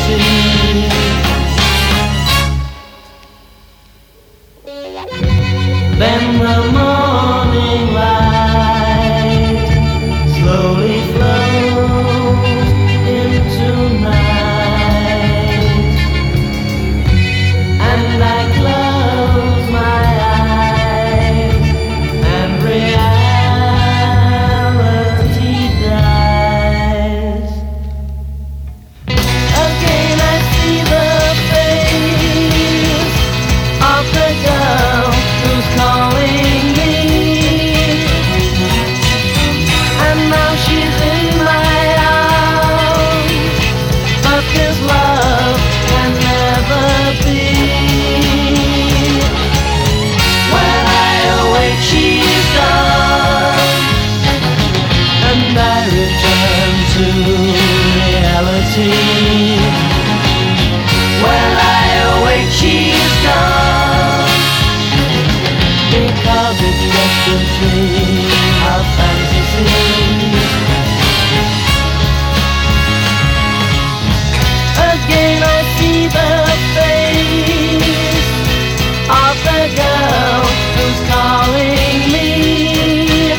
Then the morning light slowly flows into night, and I close my eyes, and reality dies. Again I see the face of the girl who's calling me, and now she's in my arms, but this love can never be. When I awake she's gone, and I return to reality. When I awake she's gone, because it's just a dream of fantasy. Again I see the face of the girl who's calling me,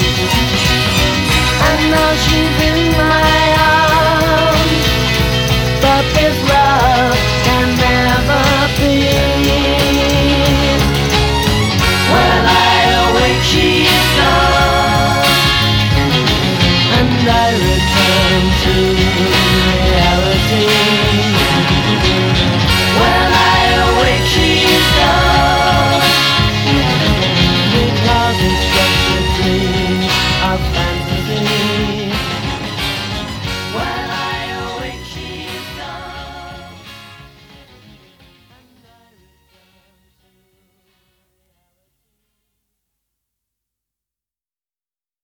and now she's in my arms, but this love can never be. When I awake she's gone, and I return to reality.